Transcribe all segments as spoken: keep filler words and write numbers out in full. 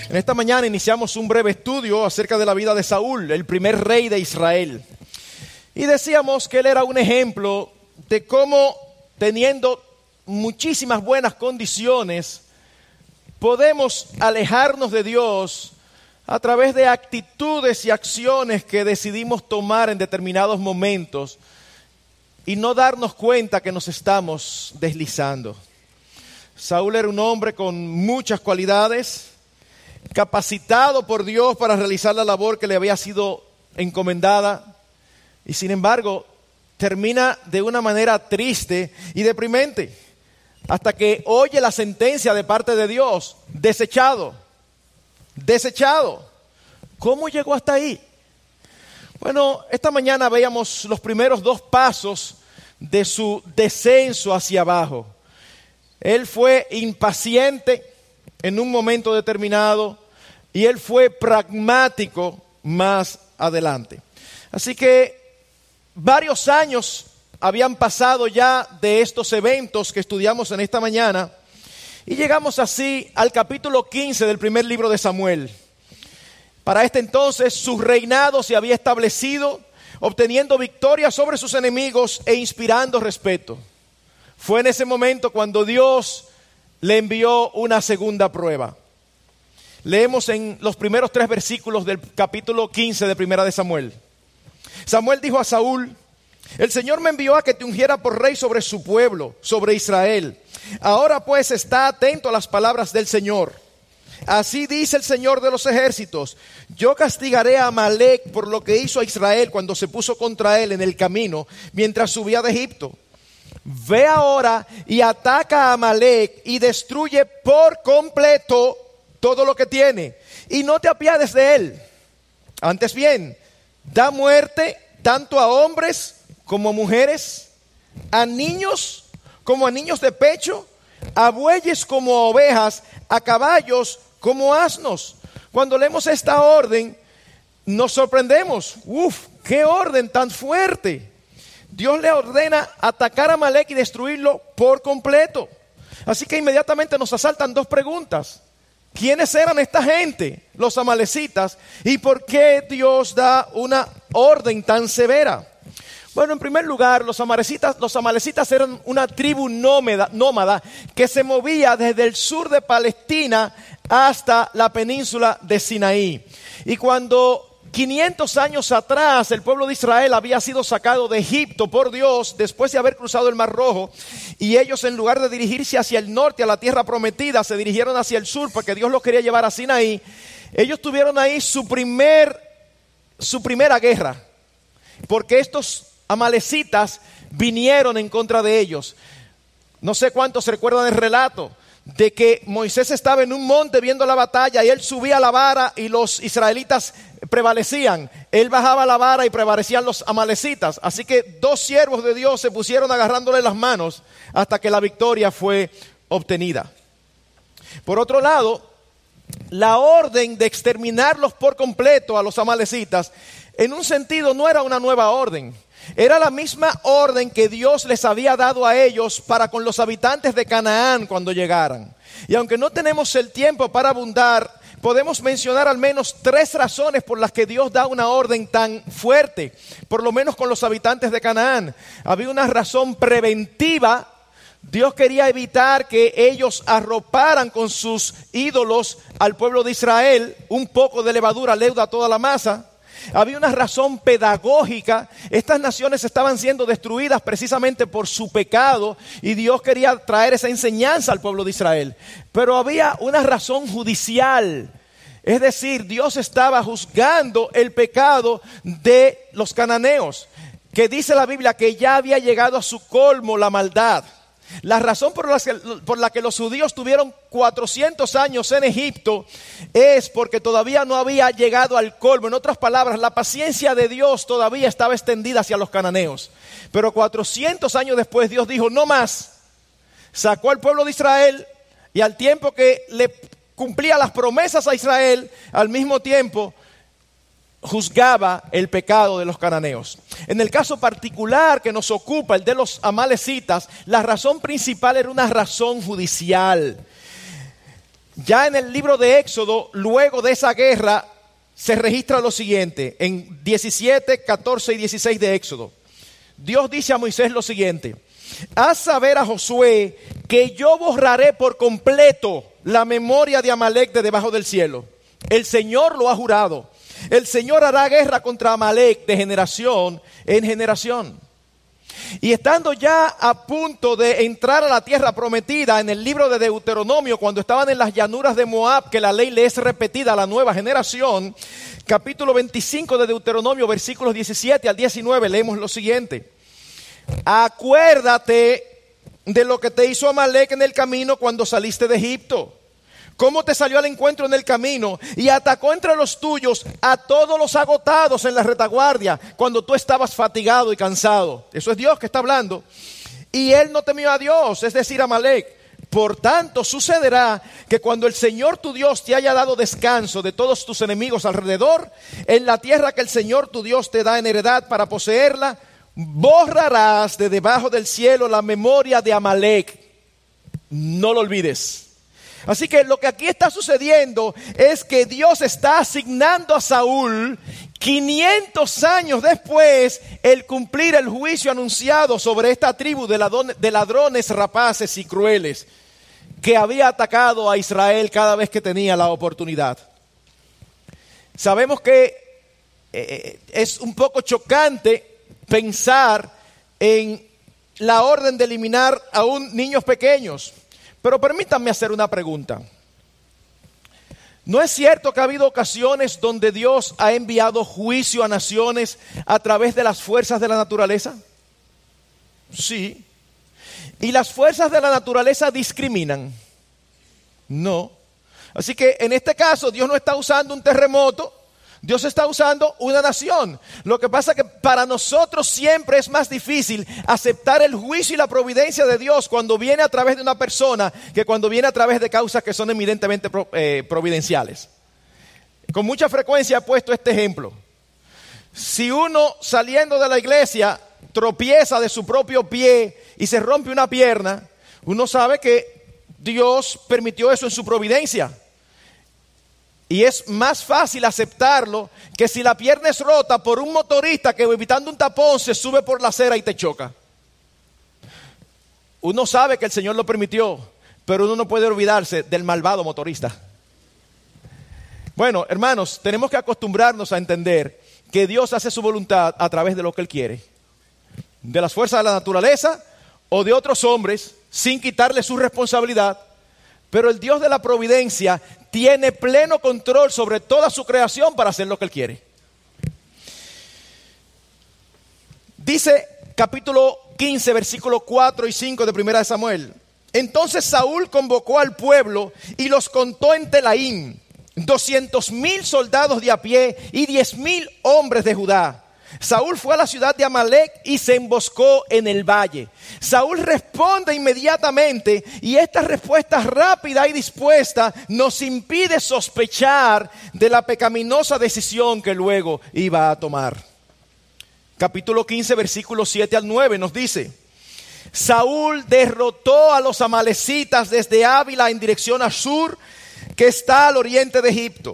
En esta mañana iniciamos un breve estudio acerca de la vida de Saúl, el primer rey de Israel. Y decíamos que él era un ejemplo de cómo, teniendo muchísimas buenas condiciones, podemos alejarnos de Dios a través de actitudes y acciones que decidimos tomar en determinados momentos y no darnos cuenta que nos estamos deslizando. Saúl era un hombre con muchas cualidades, capacitado por Dios para realizar la labor que le había sido encomendada, y sin embargo termina de una manera triste y deprimente, hasta que oye la sentencia de parte de Dios: desechado, desechado. ¿Cómo llegó hasta ahí? Bueno, esta mañana veíamos los primeros dos pasos de su descenso hacia abajo. Él fue impaciente en un momento determinado y él fue pragmático más adelante. Así que varios años habían pasado ya de estos eventos que estudiamos en esta mañana y llegamos así al capítulo quince del primer libro de Samuel. Para este entonces su reinado se había establecido, obteniendo victoria sobre sus enemigos e inspirando respeto. Fue en ese momento cuando Dios le envió una segunda prueba. Leemos en los primeros tres versículos del capítulo quince de Primera de Samuel. Samuel dijo a Saúl: el Señor me envió a que te ungiera por rey sobre su pueblo, sobre Israel. Ahora pues está atento a las palabras del Señor. Así dice el Señor de los ejércitos: yo castigaré a Amalec por lo que hizo a Israel cuando se puso contra él en el camino mientras subía de Egipto. Ve ahora y ataca a Amalec y destruye por completo todo lo que tiene, y no te apiades de él. Antes bien, da muerte tanto a hombres como a mujeres, a niños como a niños de pecho, a bueyes como a ovejas, a caballos como asnos. Cuando leemos esta orden, nos sorprendemos. ¡Uf! ¡Qué orden tan fuerte! Dios le ordena atacar a Amalec y destruirlo por completo. Así que inmediatamente nos asaltan dos preguntas. ¿Quiénes eran esta gente, los amalecitas? ¿Y por qué Dios da una orden tan severa? Bueno, en primer lugar, los amalecitas, los amalecitas eran una tribu nómada, nómada que se movía desde el sur de Palestina hasta la península de Sinaí. Y cuando quinientos años atrás el pueblo de Israel había sido sacado de Egipto por Dios después de haber cruzado el Mar Rojo, y ellos, en lugar de dirigirse hacia el norte, a la tierra prometida, se dirigieron hacia el sur porque Dios los quería llevar a Sinaí. Ellos tuvieron ahí su primer, su primera guerra, porque estos amalecitas vinieron en contra de ellos. No sé cuántos se recuerdan el relato de que Moisés estaba en un monte viendo la batalla y él subía la vara y los israelitas prevalecían. Él bajaba la vara y prevalecían los amalecitas. Así que dos siervos de Dios se pusieron agarrándole las manos hasta que la victoria fue obtenida. Por otro lado, la orden de exterminarlos por completo a los amalecitas, en un sentido no era una nueva orden. Era la misma orden que Dios les había dado a ellos para con los habitantes de Canaán cuando llegaran. Y aunque no tenemos el tiempo para abundar, podemos mencionar al menos tres razones por las que Dios da una orden tan fuerte, por lo menos con los habitantes de Canaán. Había una razón preventiva. Dios quería evitar que ellos arroparan con sus ídolos al pueblo de Israel. Un poco de levadura leuda toda la masa. Había una razón pedagógica. Estas naciones estaban siendo destruidas precisamente por su pecado y Dios quería traer esa enseñanza al pueblo de Israel. Pero había una razón judicial. Es decir, Dios estaba juzgando el pecado de los cananeos, que dice la Biblia que ya había llegado a su colmo la maldad. La razón por la, que, por la que los judíos tuvieron cuatrocientos años en Egipto es porque todavía no había llegado al colmo. En otras palabras, la paciencia de Dios todavía estaba extendida hacia los cananeos. Pero cuatrocientos años después Dios dijo: no más. Sacó al pueblo de Israel y al tiempo que le cumplía las promesas a Israel, al mismo tiempo juzgaba el pecado de los cananeos. En el caso particular que nos ocupa, el de los amalecitas, la razón principal era una razón judicial. Ya en el libro de Éxodo, luego de esa guerra, se registra lo siguiente, en diecisiete, catorce y dieciséis de Éxodo. Dios dice a Moisés lo siguiente: haz saber a Josué que yo borraré por completo la memoria de Amalek de debajo del cielo. El Señor lo ha jurado. El Señor hará guerra contra Amalek de generación en generación. Y estando ya a punto de entrar a la tierra prometida, en el libro de Deuteronomio, cuando estaban en las llanuras de Moab, que la ley le es repetida a la nueva generación, capítulo veinticinco de Deuteronomio, versículos diecisiete al diecinueve, leemos lo siguiente: acuérdate de lo que te hizo Amalek en el camino cuando saliste de Egipto, cómo te salió al encuentro en el camino y atacó entre los tuyos a todos los agotados en la retaguardia cuando tú estabas fatigado y cansado. Eso es Dios que está hablando. Y él no temió a Dios, es decir, Amalek. Por tanto, sucederá que cuando el Señor tu Dios te haya dado descanso de todos tus enemigos alrededor, en la tierra que el Señor tu Dios te da en heredad para poseerla, borrarás de debajo del cielo la memoria de Amalek. No lo olvides. Así que lo que aquí está sucediendo es que Dios está asignando a Saúl quinientos años después el cumplir el juicio anunciado sobre esta tribu de ladrones rapaces y crueles que había atacado a Israel cada vez que tenía la oportunidad. Sabemos que eh, es un poco chocante pensar en la orden de eliminar aún niños pequeños. Pero permítanme hacer una pregunta. ¿No es cierto que ha habido ocasiones donde Dios ha enviado juicio a naciones a través de las fuerzas de la naturaleza? Sí. ¿Y las fuerzas de la naturaleza discriminan? No. Así que en este caso Dios no está usando un terremoto, Dios está usando una nación. Lo que pasa es que para nosotros siempre es más difícil aceptar el juicio y la providencia de Dios cuando viene a través de una persona que cuando viene a través de causas que son evidentemente eh, providenciales. Con mucha frecuencia he puesto este ejemplo. Si uno saliendo de la iglesia tropieza de su propio pie y se rompe una pierna, uno sabe que Dios permitió eso en su providencia. Y es más fácil aceptarlo que si la pierna es rota por un motorista que evitando un tapón se sube por la acera y te choca. Uno sabe que el Señor lo permitió, pero uno no puede olvidarse del malvado motorista. Bueno, hermanos, tenemos que acostumbrarnos a entender que Dios hace su voluntad a través de lo que Él quiere. De las fuerzas de la naturaleza o de otros hombres, sin quitarle su responsabilidad. Pero el Dios de la providencia tiene pleno control sobre toda su creación para hacer lo que Él quiere. Dice capítulo quince, versículos cuatro y cinco de Primera de Samuel. Entonces Saúl convocó al pueblo y los contó en Telaín, doscientos mil soldados de a pie y diez mil hombres de Judá. Saúl fue a la ciudad de Amalek y se emboscó en el valle. Saúl responde inmediatamente y esta respuesta rápida y dispuesta nos impide sospechar de la pecaminosa decisión que luego iba a tomar. Capítulo quince, versículos siete al nueve nos dice: Saúl derrotó a los amalecitas desde Ávila en dirección a Shur, que está al oriente de Egipto.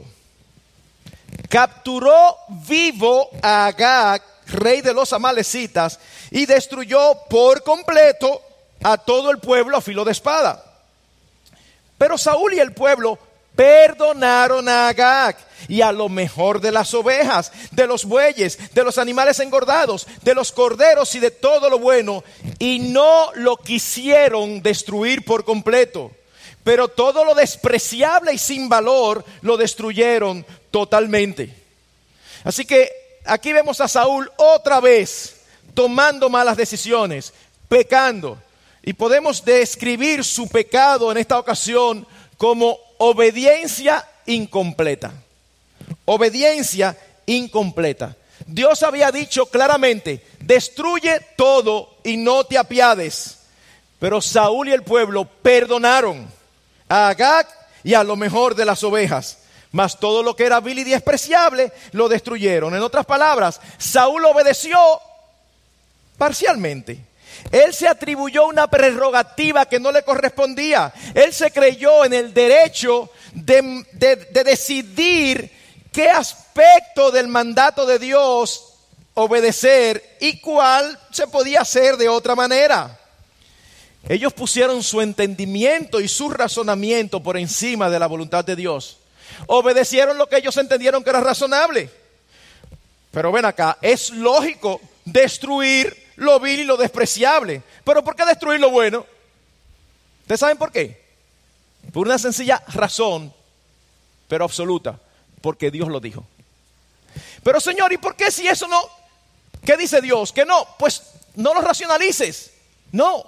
Capturó vivo a Agag, rey de los amalecitas, y destruyó por completo a todo el pueblo a filo de espada. Pero Saúl y el pueblo perdonaron a Agag y a lo mejor de las ovejas, de los bueyes, de los animales engordados, de los corderos y de todo lo bueno, y no lo quisieron destruir por completo. Pero todo lo despreciable y sin valor lo destruyeron totalmente. Así que aquí vemos a Saúl otra vez tomando malas decisiones, pecando. Y podemos describir su pecado en esta ocasión como obediencia incompleta. Obediencia incompleta. Dios había dicho claramente: destruye todo y no te apiades. Pero Saúl y el pueblo perdonaron a Agag y a lo mejor de las ovejas, mas todo lo que era vil y despreciable lo destruyeron. En otras palabras, Saúl obedeció parcialmente. Él se atribuyó una prerrogativa que no le correspondía. Él se creyó en el derecho de, de, de decidir qué aspecto del mandato de Dios obedecer y cuál se podía hacer de otra manera. Ellos pusieron su entendimiento y su razonamiento por encima de la voluntad de Dios. Obedecieron lo que ellos entendieron que era razonable. Pero ven acá, es lógico destruir lo vil y lo despreciable. ¿Pero por qué destruir lo bueno? ¿Ustedes saben por qué? Por una sencilla razón, pero absoluta. Porque Dios lo dijo. Pero Señor, ¿y por qué si eso no? ¿Qué dice Dios? Que no, pues no lo racionalices. No,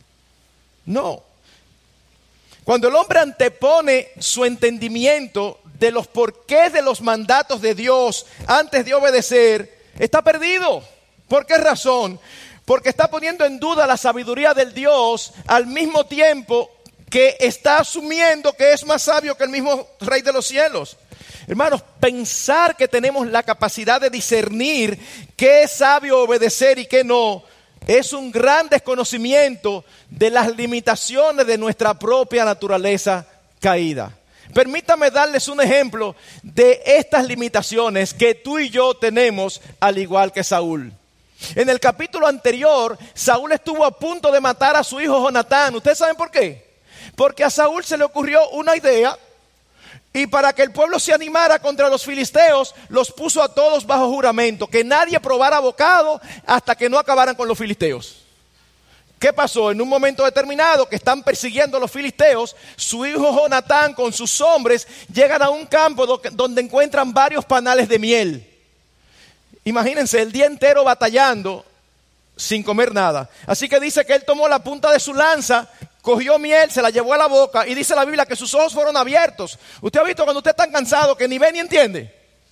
no. Cuando el hombre antepone su entendimiento de los porqués de los mandatos de Dios antes de obedecer, está perdido. ¿Por qué razón? Porque está poniendo en duda la sabiduría del Dios al mismo tiempo que está asumiendo que es más sabio que el mismo Rey de los cielos. Hermanos, pensar que tenemos la capacidad de discernir qué es sabio obedecer y qué no, es un gran desconocimiento de las limitaciones de nuestra propia naturaleza caída. Permítame darles un ejemplo de estas limitaciones que tú y yo tenemos al igual que Saúl. En el capítulo anterior, Saúl estuvo a punto de matar a su hijo Jonatán. ¿Ustedes saben por qué? Porque a Saúl se le ocurrió una idea y para que el pueblo se animara contra los filisteos, los puso a todos bajo juramento, que nadie probara bocado hasta que no acabaran con los filisteos. ¿Qué pasó? En un momento determinado que están persiguiendo a los filisteos, su hijo Jonatán con sus hombres llegan a un campo donde encuentran varios panales de miel. Imagínense, el día entero batallando sin comer nada. Así que dice que él tomó la punta de su lanza, cogió miel, se la llevó a la boca y dice la Biblia que sus ojos fueron abiertos. ¿Usted ha visto cuando usted está tan cansado que ni ve ni entiende?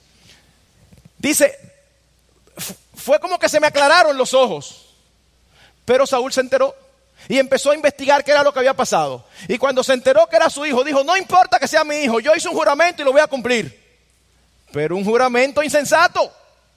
Dice, fue como que se me aclararon los ojos. Pero Saúl se enteró y empezó a investigar qué era lo que había pasado. Y cuando se enteró que era su hijo, dijo, no importa que sea mi hijo, yo hice un juramento y lo voy a cumplir. Pero un juramento insensato.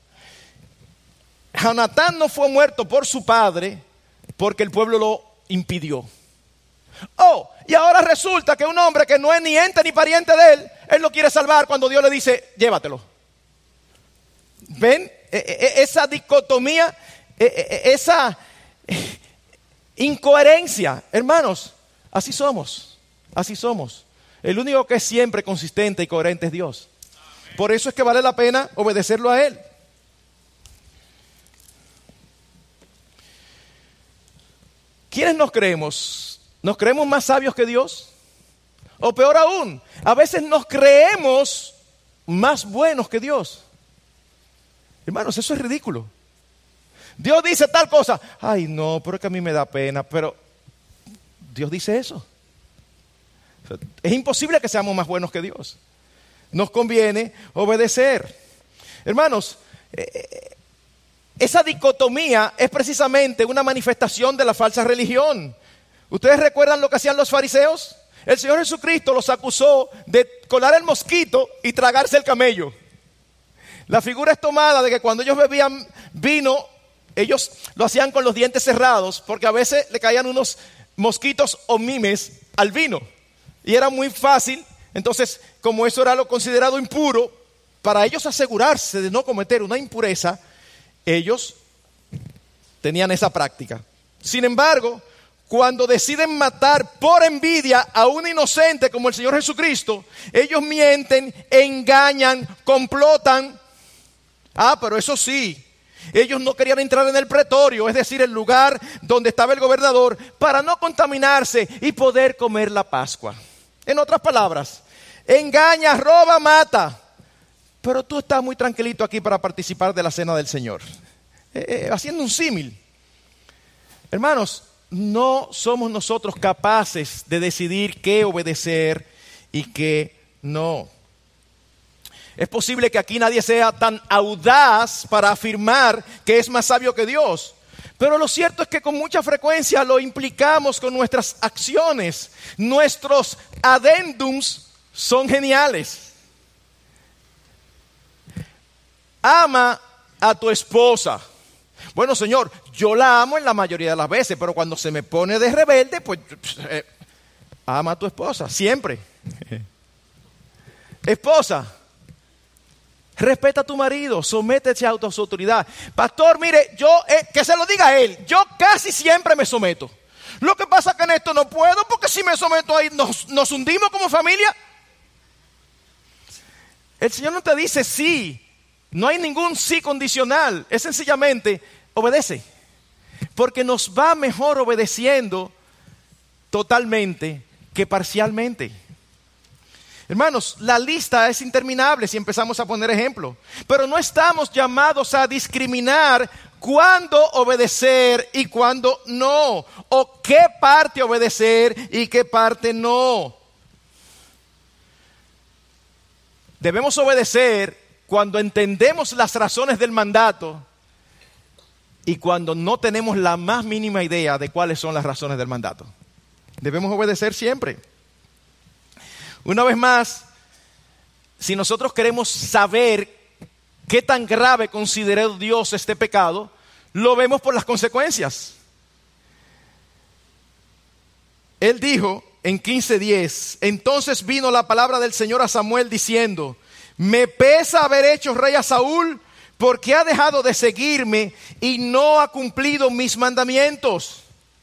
Jonatán no fue muerto por su padre porque el pueblo lo impidió. Oh, y ahora resulta que un hombre que no es ni ente ni pariente de él, él lo quiere salvar cuando Dios le dice, llévatelo. ¿Ven? Esa dicotomía, esa incoherencia. Hermanos, así somos, así somos. El único que es siempre consistente y coherente es Dios. Por eso es que vale la pena obedecerlo a Él. ¿Quiénes nos creemos? ¿Nos creemos más sabios que Dios? O peor aún, a veces nos creemos más buenos que Dios. Hermanos, eso es ridículo. Dios dice tal cosa. Ay, no, pero es que a mí me da pena. Pero Dios dice eso. Es imposible que seamos más buenos que Dios. Nos conviene obedecer. Hermanos, eh, esa dicotomía es precisamente una manifestación de la falsa religión. ¿Ustedes recuerdan lo que hacían los fariseos? El Señor Jesucristo los acusó de colar el mosquito y tragarse el camello. La figura es tomada de que cuando ellos bebían vino, ellos lo hacían con los dientes cerrados, porque a veces le caían unos mosquitos o mimes al vino. Y era muy fácil, entonces, como eso era lo considerado impuro, para ellos asegurarse de no cometer una impureza, ellos tenían esa práctica. Sin embargo, cuando deciden matar por envidia a un inocente como el Señor Jesucristo, ellos mienten, engañan, complotan. Ah, pero eso sí, ellos no querían entrar en el pretorio, es decir, el lugar donde estaba el gobernador, para no contaminarse y poder comer la Pascua. En otras palabras, engaña, roba, mata. Pero tú estás muy tranquilito aquí para participar de la cena del Señor. Eh, eh, haciendo un símil. Hermanos, no somos nosotros capaces de decidir qué obedecer y qué no. Es posible que aquí nadie sea tan audaz para afirmar que es más sabio que Dios. Pero lo cierto es que con mucha frecuencia lo implicamos con nuestras acciones. Nuestros adendums son geniales. Ama a tu esposa. Bueno, Señor, yo la amo en la mayoría de las veces, pero cuando se me pone de rebelde, pues eh, ama a tu esposa, siempre. Esposa, respeta a tu marido, sométete a tu autoridad. Pastor, mire, yo, eh, que se lo diga a él, yo casi siempre me someto. Lo que pasa es que en esto no puedo, porque si me someto ahí nos, nos hundimos como familia. El Señor no te dice sí, no hay ningún sí condicional, es sencillamente obedece. Porque nos va mejor obedeciendo totalmente que parcialmente. Hermanos, la lista es interminable si empezamos a poner ejemplos, pero no estamos llamados a discriminar cuándo obedecer y cuándo no, o qué parte obedecer y qué parte no. Debemos obedecer cuando entendemos las razones del mandato y cuando no tenemos la más mínima idea de cuáles son las razones del mandato. Debemos obedecer siempre. Una vez más, si nosotros queremos saber qué tan grave consideró Dios este pecado, lo vemos por las consecuencias. Él dijo en quince diez, entonces vino la palabra del Señor a Samuel diciendo, me pesa haber hecho rey a Saúl porque ha dejado de seguirme y no ha cumplido mis mandamientos.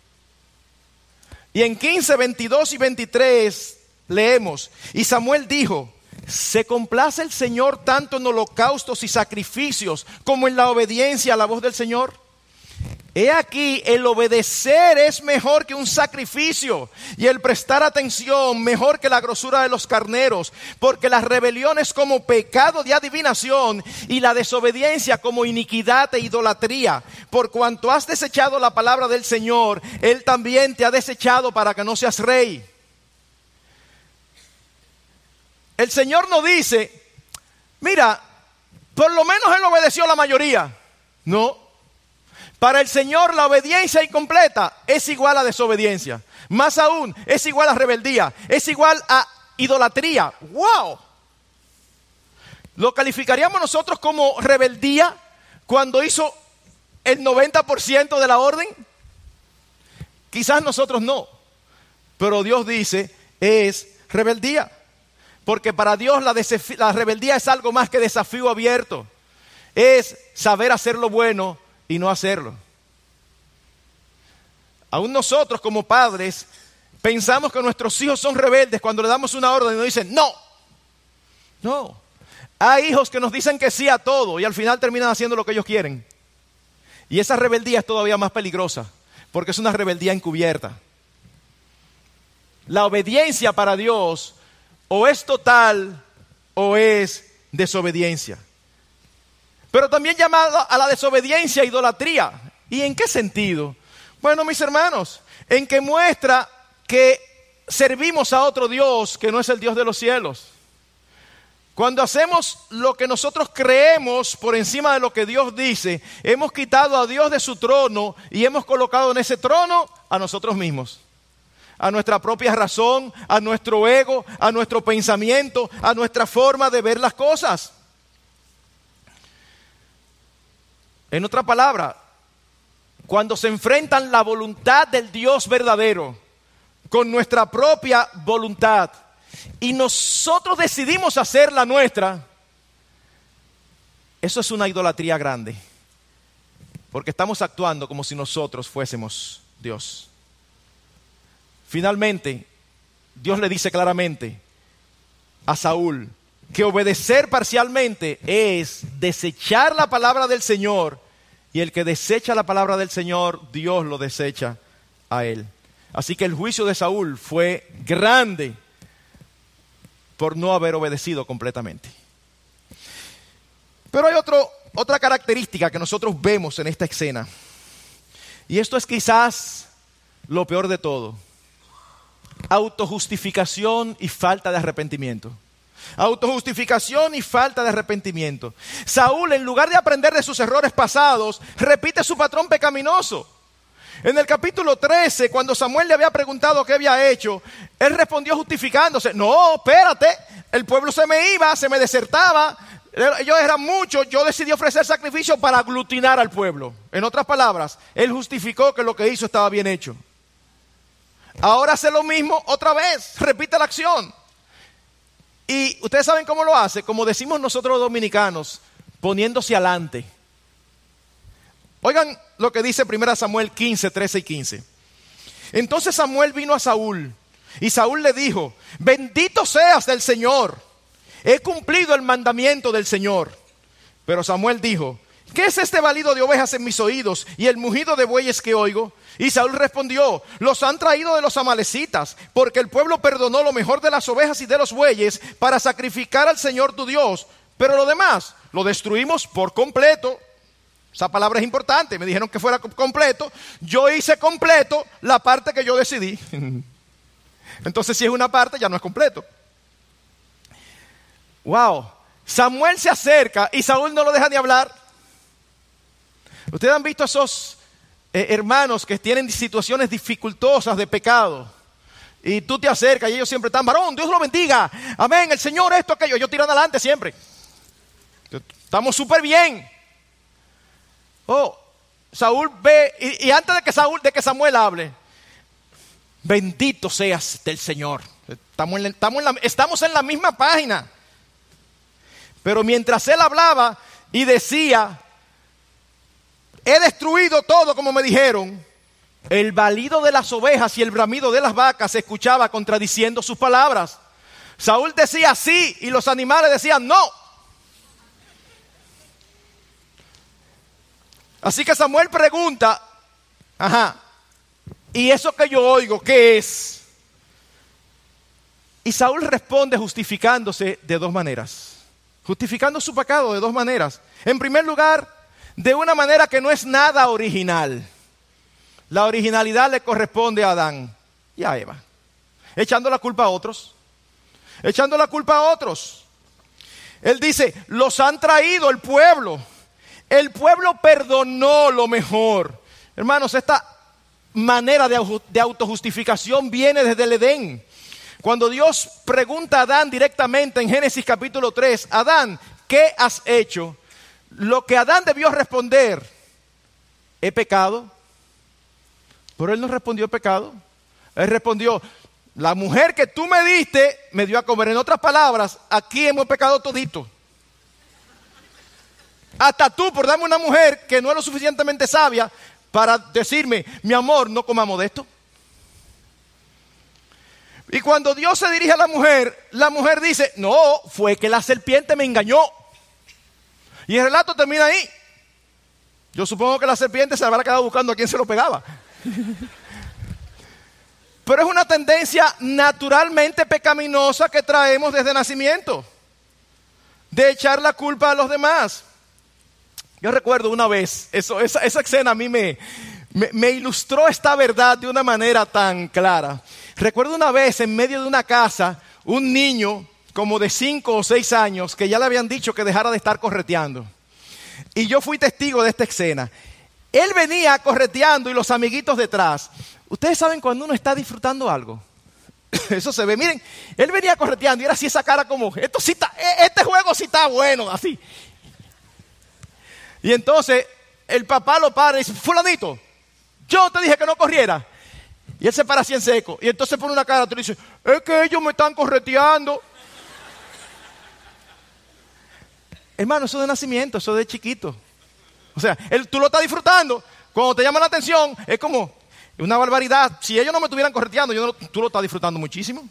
Y en quince, veintidós y veintitrés leemos, y Samuel dijo, ¿se complace el Señor tanto en holocaustos y sacrificios como en la obediencia a la voz del Señor? He aquí, el obedecer es mejor que un sacrificio y el prestar atención mejor que la grosura de los carneros, porque la rebelión es como pecado de adivinación y la desobediencia como iniquidad e idolatría. Por cuanto has desechado la palabra del Señor, Él también te ha desechado para que no seas rey. El Señor nos dice, mira, por lo menos Él obedeció a la mayoría. No. Para el Señor la obediencia incompleta es igual a desobediencia. Más aún, es igual a rebeldía. Es igual a idolatría. ¡Wow! ¿Lo calificaríamos nosotros como rebeldía cuando hizo el noventa por ciento de la orden? Quizás nosotros no. Pero Dios dice, es rebeldía. Porque para Dios la, desaf- la rebeldía es algo más que desafío abierto. Es saber hacer lo bueno y no hacerlo. Aún nosotros como padres pensamos que nuestros hijos son rebeldes cuando le damos una orden y nos dicen no. No. Hay hijos que nos dicen que sí a todo y al final terminan haciendo lo que ellos quieren. Y esa rebeldía es todavía más peligrosa porque es una rebeldía encubierta. La obediencia para Dios o es total o es desobediencia. Pero también llamado a la desobediencia idolatría. ¿Y en qué sentido? Bueno, mis hermanos, en que muestra que servimos a otro Dios que no es el Dios de los cielos. Cuando hacemos lo que nosotros creemos por encima de lo que Dios dice, hemos quitado a Dios de su trono y hemos colocado en ese trono a nosotros mismos. A nuestra propia razón, a nuestro ego, a nuestro pensamiento, a nuestra forma de ver las cosas. En otra palabra, cuando se enfrentan la voluntad del Dios verdadero con nuestra propia voluntad y nosotros decidimos hacer la nuestra, eso es una idolatría grande, porque estamos actuando como si nosotros fuésemos Dios. Finalmente, Dios le dice claramente a Saúl que obedecer parcialmente es desechar la palabra del Señor, y el que desecha la palabra del Señor, Dios lo desecha a él. Así que el juicio de Saúl fue grande por no haber obedecido completamente. Pero hay otro, otra característica que nosotros vemos en esta escena, y esto es quizás lo peor de todo: autojustificación y falta de arrepentimiento. Autojustificación y falta de arrepentimiento. Saúl, en lugar de aprender de sus errores pasados, repite su patrón pecaminoso. En el capítulo trece, cuando Samuel le había preguntado qué había hecho, él respondió justificándose: no, espérate, el pueblo se me iba, se me desertaba, ellos eran muchos, yo decidí ofrecer sacrificio para aglutinar al pueblo. En otras palabras, él justificó que lo que hizo estaba bien hecho. Ahora hace lo mismo otra vez, repite la acción. Y ustedes saben cómo lo hace, como decimos nosotros los dominicanos, poniéndose adelante. Oigan lo que dice primera Samuel quince, trece y quince. Entonces Samuel vino a Saúl y Saúl le dijo: bendito seas del Señor, he cumplido el mandamiento del Señor. Pero Samuel dijo: ¿qué es este balido de ovejas en mis oídos y el mugido de bueyes que oigo? Y Saúl respondió: los han traído de los amalecitas, porque el pueblo perdonó lo mejor de las ovejas y de los bueyes para sacrificar al Señor tu Dios, pero lo demás lo destruimos por completo. Esa palabra es importante, me dijeron que fuera completo, yo hice completo la parte que yo decidí. Entonces si es una parte ya no es completo. Wow, Samuel se acerca y Saúl no lo deja ni hablar. Ustedes han visto esos eh, hermanos que tienen situaciones dificultosas de pecado y tú te acercas y ellos siempre están: varón, Dios lo bendiga, amén, el Señor esto, aquello. Yo tiran adelante siempre, estamos súper bien. Oh, Saúl ve, y, y antes de que Saúl, de que Samuel hable: bendito seas del Señor. Estamos en, la, estamos, en la, estamos en la misma página. Pero mientras él hablaba y decía: he destruido todo como me dijeron, el balido de las ovejas y el bramido de las vacas se escuchaba contradiciendo sus palabras. Saúl decía sí y los animales decían no. Así que Samuel pregunta: ajá, ¿y eso que yo oigo qué es? Y Saúl responde justificándose de dos maneras. Justificando su pecado de dos maneras. En primer lugar, de una manera que no es nada original. La originalidad le corresponde a Adán y a Eva. Echando la culpa a otros. Echando la culpa a otros. Él dice: los han traído el pueblo. El pueblo perdonó lo mejor. Hermanos, esta manera de, de autojustificación viene desde el Edén. Cuando Dios pregunta a Adán directamente en Génesis capítulo tres: Adán, ¿qué has hecho? Lo que Adán debió responder: he pecado. Pero él no respondió pecado. Él respondió: la mujer que tú me diste me dio a comer. En otras palabras, aquí hemos pecado todito. Hasta tú, por darme una mujer que no es lo suficientemente sabia para decirme: mi amor, no comamos de esto. Y cuando Dios se dirige a la mujer, la mujer dice: no, fue que la serpiente me engañó. Y el relato termina ahí. Yo supongo que la serpiente se habrá quedado buscando a quién se lo pegaba. Pero es una tendencia naturalmente pecaminosa que traemos desde nacimiento, de echar la culpa a los demás. Yo recuerdo una vez, eso, esa, esa escena a mí me, me, me ilustró esta verdad de una manera tan clara. Recuerdo una vez en medio de una casa, un niño como de cinco o seis años que ya le habían dicho que dejara de estar correteando. Y yo fui testigo de esta escena. Él venía correteando y los amiguitos detrás. Ustedes saben cuando uno está disfrutando algo. Eso se ve. Miren, él venía correteando y era así esa cara como: esto sí está, este juego sí está bueno, así. Y entonces el papá lo para y dice: fulanito, yo te dije que no corriera. Y él se para así en seco. Y entonces pone una cara y dice: es que ellos me están correteando. Hermano, eso de nacimiento, eso de chiquito. O sea, él, tú lo estás disfrutando. Cuando te llama la atención, es como una barbaridad. Si ellos no me estuvieran correteando, yo no, tú lo estás disfrutando muchísimo.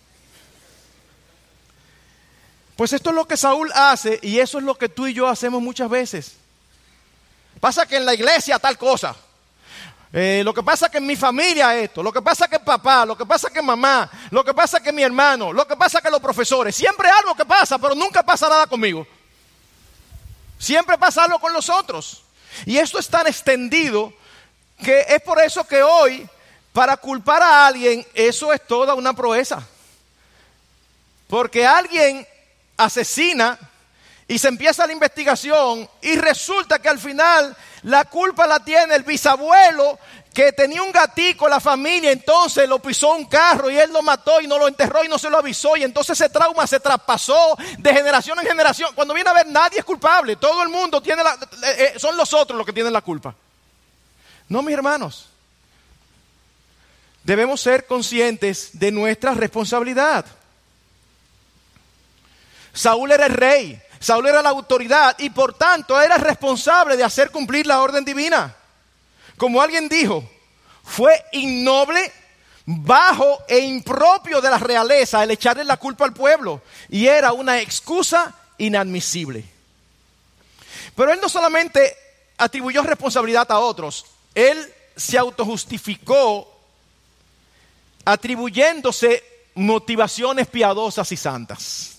Pues esto es lo que Saúl hace y eso es lo que tú y yo hacemos muchas veces. Pasa que en la iglesia tal cosa. Eh, lo que pasa que en mi familia esto. Lo que pasa que papá, lo que pasa que mamá, lo que pasa que mi hermano, lo que pasa que los profesores. Siempre hay algo que pasa, pero nunca pasa nada conmigo. Siempre pasa algo con los otros. Y esto es tan extendido que es por eso que hoy, para culpar a alguien, eso es toda una proeza. Porque alguien asesina y se empieza la investigación y resulta que al final la culpa la tiene el bisabuelo que tenía un gatico en la familia, entonces lo pisó un carro y él lo mató y no lo enterró y no se lo avisó, y entonces ese trauma se traspasó de generación en generación. Cuando viene a ver, nadie es culpable, todo el mundo tiene la, eh, son los otros los que tienen la culpa. No, mis hermanos, debemos ser conscientes de nuestra responsabilidad. Saúl era el rey, Saúl era la autoridad y por tanto era responsable de hacer cumplir la orden divina. Como alguien dijo, fue innoble, bajo e impropio de la realeza el echarle la culpa al pueblo, y era una excusa inadmisible. Pero él no solamente atribuyó responsabilidad a otros, él se autojustificó atribuyéndose motivaciones piadosas y santas.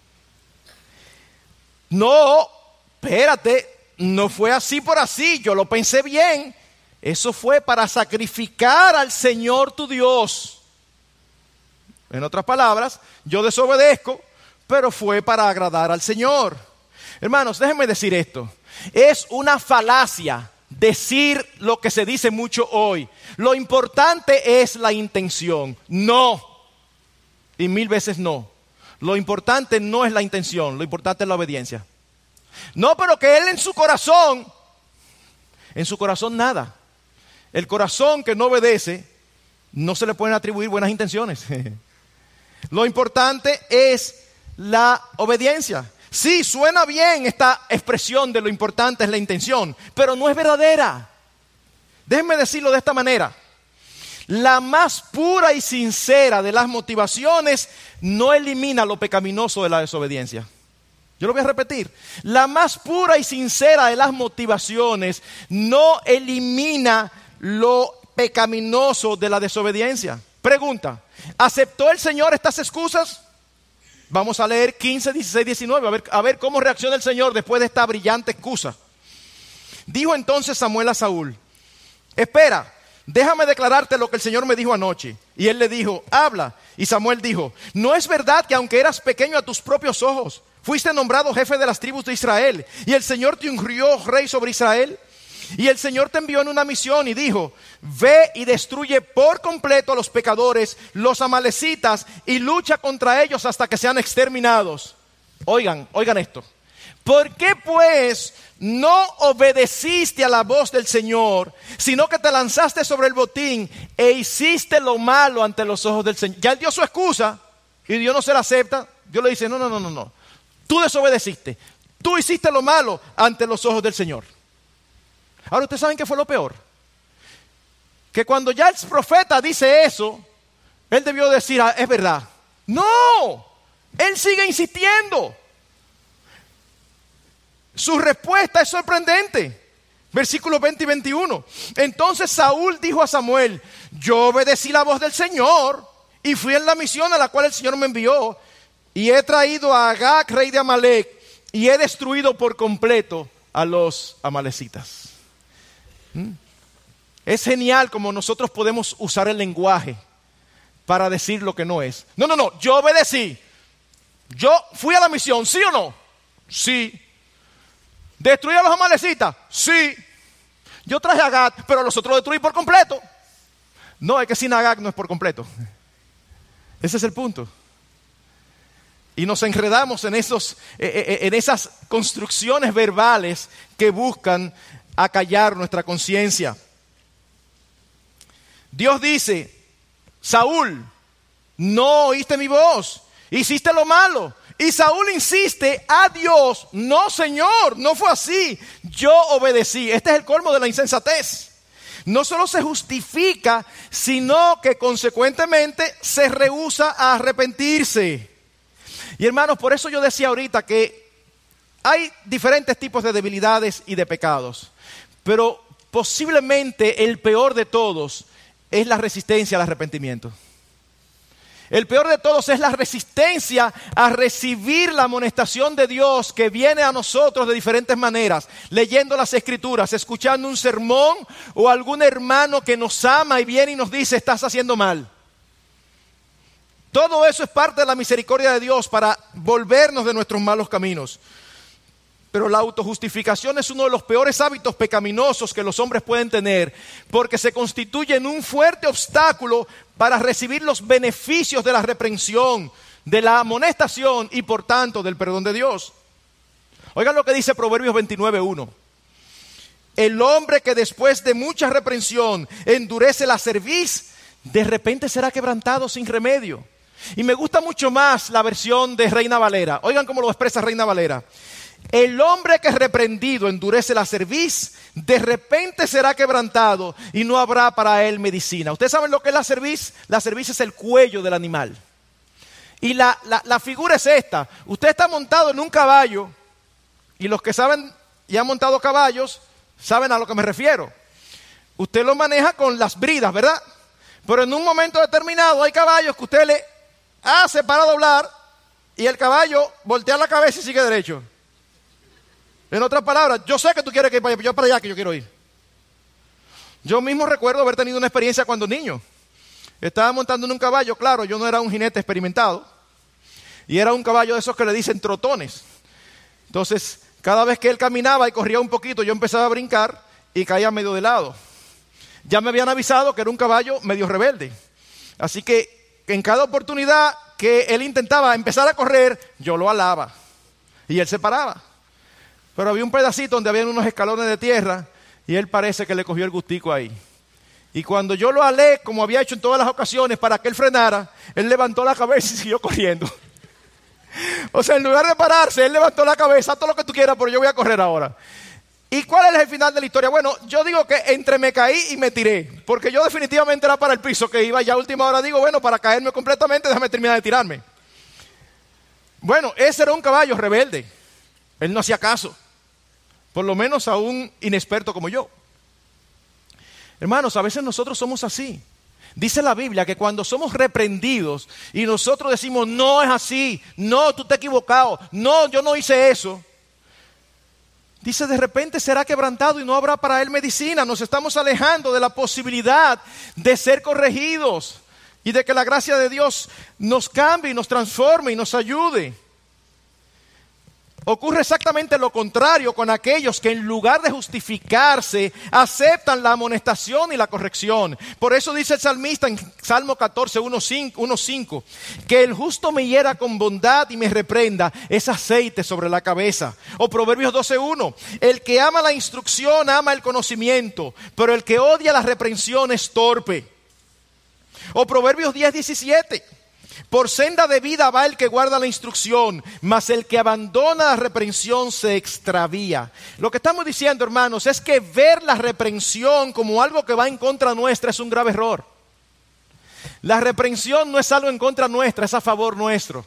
No, espérate, no fue así por así, yo lo pensé bien. Eso fue para sacrificar al Señor tu Dios. En otras palabras, yo desobedezco, pero fue para agradar al Señor. Hermanos, déjenme decir esto. Es una falacia decir lo que se dice mucho hoy. Lo importante es la intención. No. Y mil veces no. Lo importante no es la intención, lo importante es la obediencia. No, pero que él en su corazón, en su corazón nada. El corazón que no obedece, no se le pueden atribuir buenas intenciones. Lo importante es la obediencia. Sí, suena bien esta expresión de lo importante es la intención, pero no es verdadera. Déjenme decirlo de esta manera. La más pura y sincera de las motivaciones no elimina lo pecaminoso de la desobediencia. Yo lo voy a repetir. La más pura y sincera de las motivaciones no elimina lo pecaminoso de la desobediencia. Pregunta, ¿aceptó el Señor estas excusas? Vamos a leer quince, dieciséis, diecinueve, a ver, a ver cómo reacciona el Señor después de esta brillante excusa. Dijo entonces Samuel a Saúl, espera, déjame declararte lo que el Señor me dijo anoche. Y él le dijo, habla. Y Samuel dijo, no es verdad que aunque eras pequeño a tus propios ojos, fuiste nombrado jefe de las tribus de Israel, y el Señor te ungió rey sobre Israel. Y el Señor te envió en una misión y dijo, ve y destruye por completo a los pecadores, los amalecitas, y lucha contra ellos hasta que sean exterminados. Oigan, oigan esto. ¿Por qué pues no obedeciste a la voz del Señor, sino que te lanzaste sobre el botín e hiciste lo malo ante los ojos del Señor? Ya él dio su excusa y Dios no se la acepta. Dios le dice, no, no, no, no, no. Tú desobedeciste. Tú hiciste lo malo ante los ojos del Señor. Ahora, ¿ustedes saben qué fue lo peor? Que cuando ya el profeta dice eso, él debió decir, ah, es verdad. No, él sigue insistiendo. Su respuesta es sorprendente. Versículos veinte y veintiuno. Entonces Saúl dijo a Samuel, yo obedecí la voz del Señor y fui en la misión a la cual el Señor me envió, y he traído a Agag, rey de Amalec, y he destruido por completo a los amalecitas. Es genial como nosotros podemos usar el lenguaje para decir lo que no es. No, no, no, yo obedecí. Yo fui a la misión, ¿sí o no? Sí. ¿Destruí a los amalecitas? Sí. Yo traje a Agag, pero los otros destruí por completo. No, es que sin Agag no es por completo. Ese es el punto. Y nos enredamos en, esos, en esas construcciones verbales que buscan acallar nuestra conciencia. Dios dice, Saúl, no oíste mi voz, hiciste lo malo. Y Saúl insiste, a Dios, no Señor, no fue así, yo obedecí. Este es el colmo de la insensatez. No solo se justifica, sino que consecuentemente se rehúsa a arrepentirse. Y hermanos, por eso yo decía ahorita que hay diferentes tipos de debilidades y de pecados. Pero posiblemente el peor de todos es la resistencia al arrepentimiento. El peor de todos es la resistencia a recibir la amonestación de Dios que viene a nosotros de diferentes maneras, leyendo las Escrituras, escuchando un sermón o algún hermano que nos ama y viene y nos dice, estás haciendo mal. Todo eso es parte de la misericordia de Dios para volvernos de nuestros malos caminos. Pero la autojustificación es uno de los peores hábitos pecaminosos que los hombres pueden tener, porque se constituye en un fuerte obstáculo para recibir los beneficios de la reprensión, de la amonestación y por tanto del perdón de Dios. Oigan lo que dice Proverbios veintinueve uno. El hombre que después de mucha reprensión endurece la cerviz, de repente será quebrantado sin remedio. Y me gusta mucho más la versión de Reina Valera. Oigan cómo lo expresa Reina Valera. El hombre que reprendido endurece la cerviz, de repente será quebrantado y no habrá para él medicina. ¿Ustedes saben lo que es la cerviz? La cerviz es el cuello del animal. Y la, la, la figura es esta. Usted está montado en un caballo, y los que saben y han montado caballos, saben a lo que me refiero. Usted lo maneja con las bridas, ¿verdad? Pero en un momento determinado hay caballos que usted le hace para doblar y el caballo voltea la cabeza y sigue derecho. En otras palabras, yo sé que tú quieres que vaya, yo para allá que yo quiero ir. Yo mismo recuerdo haber tenido una experiencia cuando niño. Estaba montando en un caballo, claro, yo no era un jinete experimentado. Y era un caballo de esos que le dicen trotones. Entonces, cada vez que él caminaba y corría un poquito, yo empezaba a brincar y caía medio de lado. Ya me habían avisado que era un caballo medio rebelde. Así que en cada oportunidad que él intentaba empezar a correr, yo lo alaba. Y él se paraba. Pero había un pedacito donde había unos escalones de tierra y él parece que le cogió el gustico ahí. Y cuando yo lo alé, como había hecho en todas las ocasiones, para que él frenara, él levantó la cabeza y siguió corriendo. O sea, en lugar de pararse, él levantó la cabeza, todo lo que tú quieras, pero yo voy a correr ahora. ¿Y cuál es el final de la historia? Bueno, yo digo que entre me caí y me tiré, porque yo definitivamente era para el piso que iba, ya a última hora digo, bueno, para caerme completamente, déjame terminar de tirarme. Bueno, ese era un caballo rebelde. Él no hacía caso. Por lo menos a un inexperto como yo. Hermanos, a veces nosotros somos así. Dice la Biblia que cuando somos reprendidos y nosotros decimos, no es así, no, tú te has equivocado, no, yo no hice eso. Dice, de repente será quebrantado y no habrá para él medicina. Nos estamos alejando de la posibilidad de ser corregidos y de que la gracia de Dios nos cambie y nos transforme y nos ayude. Ocurre exactamente lo contrario con aquellos que en lugar de justificarse aceptan la amonestación y la corrección. Por eso dice el salmista en Salmo catorce, uno cinco, que el justo me hiera con bondad y me reprenda, es aceite sobre la cabeza. O Proverbios doce uno, el que ama la instrucción ama el conocimiento, pero el que odia la reprensión es torpe. O Proverbios diez diecisiete, por senda de vida va el que guarda la instrucción, mas el que abandona la reprensión se extravía. Lo que estamos diciendo, hermanos, es que ver la reprensión como algo que va en contra nuestra es un grave error. La reprensión no es algo en contra nuestra, es a favor nuestro.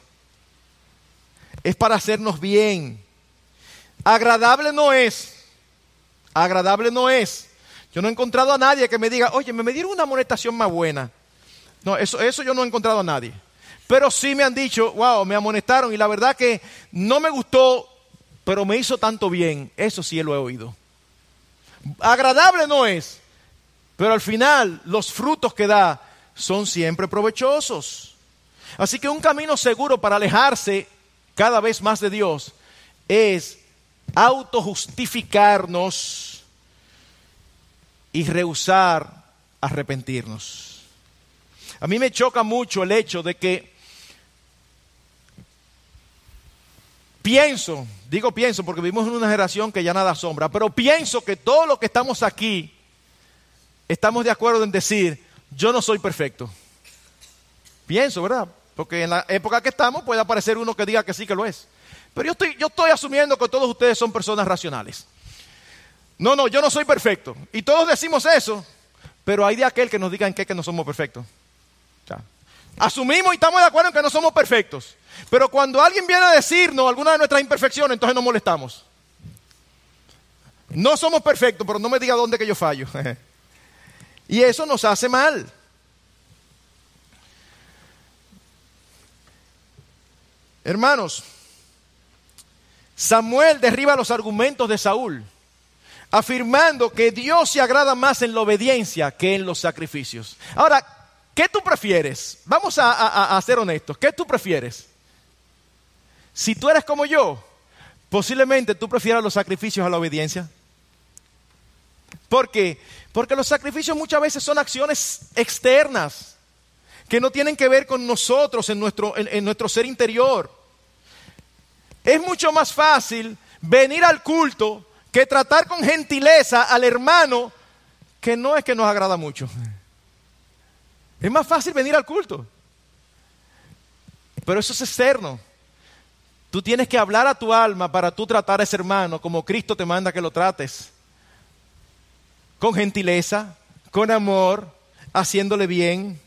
Es para hacernos bien. Agradable no es. Agradable no es. Yo no he encontrado a nadie que me diga, oye, me dieron una amonestación más buena. No, eso, eso yo no he encontrado a nadie. Pero sí me han dicho, wow, me amonestaron y la verdad que no me gustó, pero me hizo tanto bien. Eso sí lo he oído. Agradable no es, pero al final los frutos que da son siempre provechosos. Así que un camino seguro para alejarse cada vez más de Dios es autojustificarnos y rehusar arrepentirnos. A mí me choca mucho el hecho de que pienso, digo pienso porque vivimos en una generación que ya nada asombra, pero pienso que todos los que estamos aquí estamos de acuerdo en decir, yo no soy perfecto. Pienso, ¿verdad? Porque en la época que estamos puede aparecer uno que diga que sí que lo es. Pero yo estoy, yo estoy asumiendo que todos ustedes son personas racionales. No, no, yo no soy perfecto. Y todos decimos eso, pero hay de aquel que nos diga en qué que no somos perfectos. O sea, asumimos y estamos de acuerdo en que no somos perfectos. Pero cuando alguien viene a decirnos alguna de nuestras imperfecciones, entonces nos molestamos. No somos perfectos, pero no me diga dónde que yo fallo. Y eso nos hace mal. Hermanos, Samuel derriba los argumentos de Saúl, afirmando que Dios se agrada más en la obediencia que en los sacrificios. Ahora, ¿qué tú prefieres? Vamos a, a, a ser honestos. ¿Qué tú prefieres? Si tú eres como yo, posiblemente tú prefieras los sacrificios a la obediencia. ¿Por qué? Porque los sacrificios muchas veces son acciones externas que no tienen que ver con nosotros en nuestro, en, en nuestro ser interior. Es mucho más fácil venir al culto que tratar con gentileza al hermano que no es que nos agrada mucho. Es más fácil venir al culto. Pero eso es externo. Tú tienes que hablar a tu alma para tú tratar a ese hermano como Cristo te manda que lo trates. Con gentileza, con amor, haciéndole bien.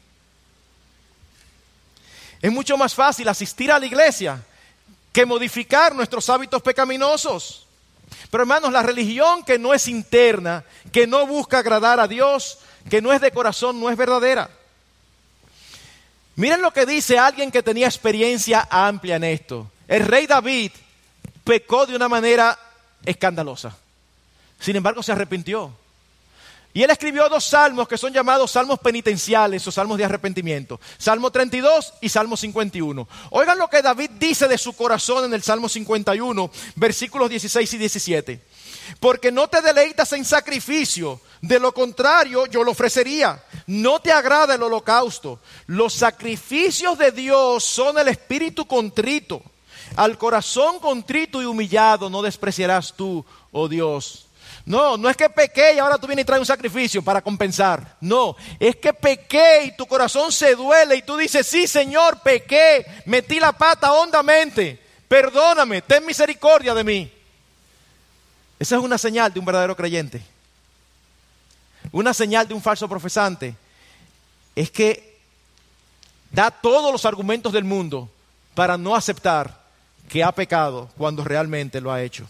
Es mucho más fácil asistir a la iglesia que modificar nuestros hábitos pecaminosos. Pero hermanos, la religión que no es interna, que no busca agradar a Dios, que no es de corazón, no es verdadera. Miren lo que dice alguien que tenía experiencia amplia en esto. El rey David pecó de una manera escandalosa. Sin embargo, se arrepintió. Y él escribió dos salmos que son llamados salmos penitenciales o salmos de arrepentimiento. Salmo treinta y dos y Salmo cincuenta y uno. Oigan lo que David dice de su corazón en el Salmo cincuenta y uno, versículos dieciséis y diecisiete. Porque no te deleitas en sacrificio, de lo contrario yo lo ofrecería. No te agrada el holocausto. Los sacrificios de Dios son el espíritu contrito. Al corazón contrito y humillado no despreciarás tú, oh Dios. No, no es que pequé y ahora tú vienes y traes un sacrificio para compensar. No, es que pequé y tu corazón se duele y tú dices, sí Señor, pequé, metí la pata hondamente, perdóname, ten misericordia de mí. Esa es una señal de un verdadero creyente. Una señal de un falso profesante es que da todos los argumentos del mundo para no aceptar que ha pecado cuando realmente lo ha hecho.